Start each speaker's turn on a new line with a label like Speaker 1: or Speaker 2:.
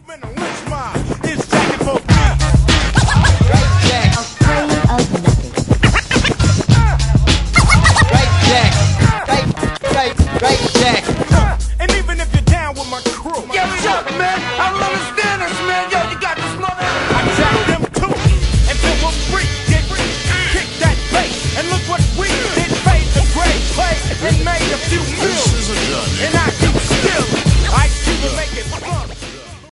Speaker 1: movement, a lynch mob is jacking for beat.
Speaker 2: Right Jack.
Speaker 3: Afraid of nothing.
Speaker 2: Right Jack. Right Jack.
Speaker 1: And even if you're down with my crew,
Speaker 4: Yo, Chuck, man, I don't understand this, man. Yo, you got this mother.
Speaker 1: I jack them too. Until we're free, get free. Kick that bass, and look what we did. Fade the gray play and made a few moves.